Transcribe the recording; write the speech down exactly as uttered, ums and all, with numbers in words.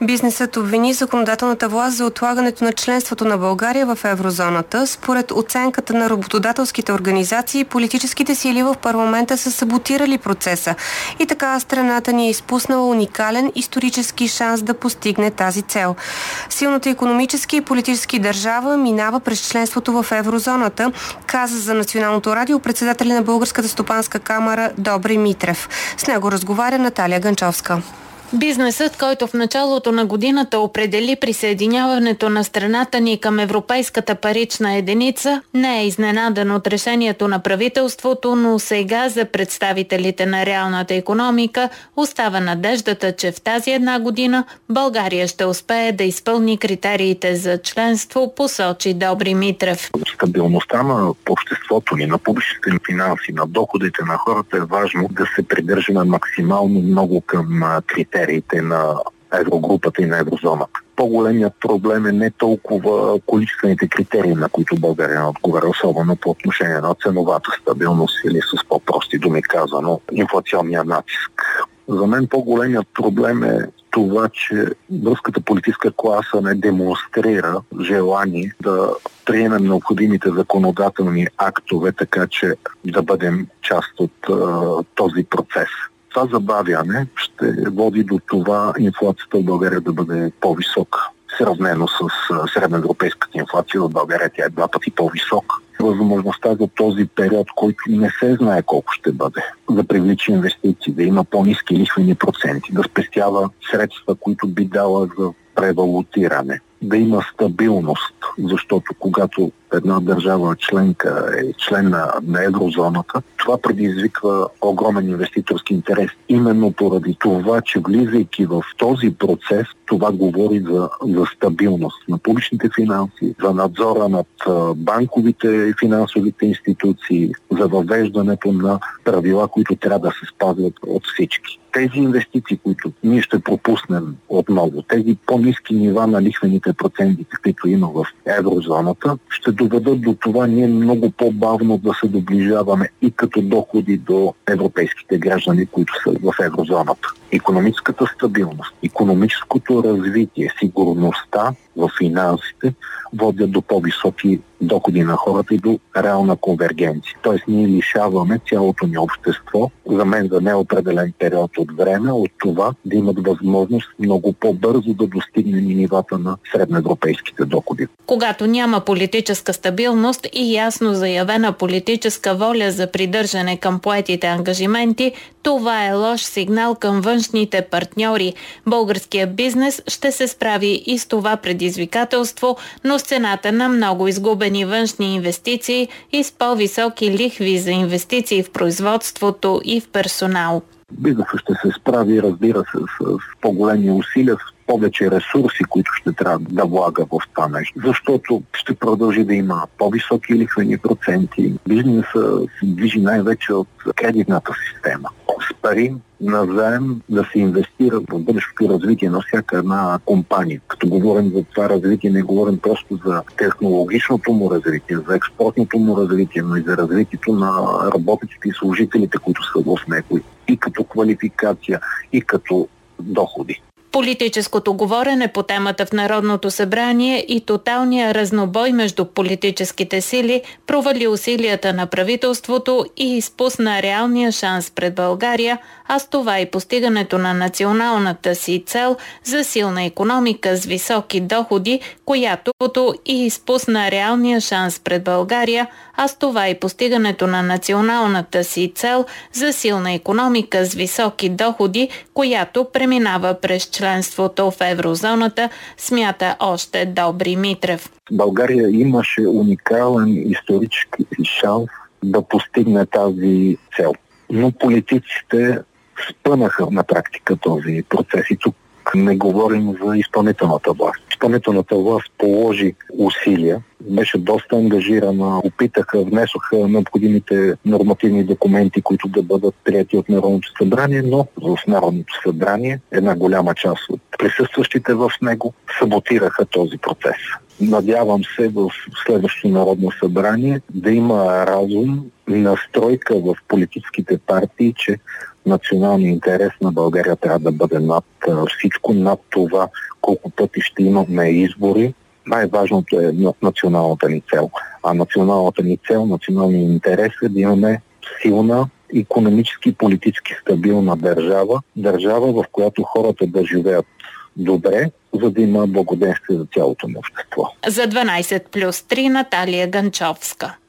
Бизнесът обвини законодателната власт за отлагането на членството на България в еврозоната. Според оценката на работодателските организации, политическите сили в парламента са саботирали процеса и така страната ни е изпуснала уникален исторически шанс да постигне тази цел. Силната икономически и политически държава минава през членството в еврозоната, каза за Националното радио председателя на Българската стопанска камара Добри Митрев. С него разговаря Наталия Ганчовска. Бизнесът, който в началото на годината определи присъединяването на страната ни към европейската парична единица, не е изненадан от решението на правителството, но сега за представителите на реалната икономика остава надеждата, че в тази една година България ще успее да изпълни критериите за членство, посочи Добри Митрев. Стабилността на обществото ни, на публичните финанси, на доходите на хората е важно да се придържаме максимално много към критериите на еврогрупата и на еврозоната. По-големият проблем е не толкова количествените критерии, на които България отговаря, особено по отношение на ценовата стабилност или с по-прости думи казано инфлационния натиск. За мен по-големият проблем е това, че българската политическа класа не демонстрира желание да приемем необходимите законодателни актове, така че да бъдем част от uh, този процес. Това забавяне ще води до това инфлацията в България да бъде по-висока. Сравнено с средноевропейската инфлация в България, тя е два пъти по-висока. Възможността за този период, който не се знае колко ще бъде, да привлича инвестиции, да има по-ниски лихвени проценти, да спестява средства, които би дала за превалутиране, да има стабилност, защото когато една държава членка е член на, на еврозоната, това предизвиква огромен инвеститорски интерес. Именно поради това, че влизайки в този процес, това говори за, за стабилност на публичните финанси, за надзора над банковите и финансовите институции, за въвеждането на правила, които трябва да се спазват от всички. Тези инвестиции, които ние ще пропуснем отново, тези по-ниски нива на лихвените проценти, които има в еврозоната, ще доведат до това ние много по-бавно да се доближаваме и като доходи до европейските граждани, които са в еврозоната. Икономическата стабилност, икономическото развитие, сигурността в финансите водят до по-високи доходи на хората и до реална конвергенция. Тоест ние лишаваме цялото ни общество, за мен за неопределен период от време, от това да имат възможност много по-бързо да достигне нивата на средноевропейските доходи. Когато няма политическа стабилност и ясно заявена политическа воля за придържане към поетите ангажименти, това е лош сигнал към външните партньори. Българският бизнес ще се справи и с това предизвикателство, но с цената на много изгубени външни инвестиции и с по-високи лихви за инвестиции в производството и в персонал. Бизнесът ще се справи, разбира се, с, с по-големи усилия, с повече ресурси, които ще трябва да влага в това нещо. Защото ще продължи да има по-високи лихвени проценти. Бизнесът се движи най-вече от кредитната система. С пари назаем да се инвестира в бъдещото развитие на всяка една компания. Като говорим за това развитие, не говорим просто за технологичното му развитие, за експортното му развитие, но и за развитието на работниците и служителите, които са в него. И като квалификация, и като доходи. Политическото говорене по темата в Народното събрание и тоталния разнобой между политическите сили провали усилията на правителството и изпусна реалния шанс пред България, а с това и постигането на националната си цел за силна икономика с високи доходи, която и изпусна реалния шанс пред България, а с това и постигането на националната си цел за силна икономика с високи доходи, която преминава през членството в еврозоната, смята още Добри Митрев. България имаше уникален исторически шанс да постигне тази цел. Но политиците спънаха на практика този процес и тук не говорим за изпълнителната власт. Изпълнителната власт положи усилия, беше доста ангажирана, опитаха, внесоха необходимите нормативни документи, които да бъдат прияти от Народното събрание, но в Народното събрание една голяма част от присъстващите в него саботираха този процес. Надявам се в следващото Народно събрание да има разум, настройка в политическите партии, че националният интерес на България трябва да бъде над всичко, над това колко пъти ще имаме избори. Най-важното е националната ни цел. А националната ни цел, националният интерес е да имаме силна, икономически и политически стабилна държава. Държава, в която хората да живеят добре, за да има благоденствие за цялото ни общество. За дванайсет плюс три Наталия Ганчовска.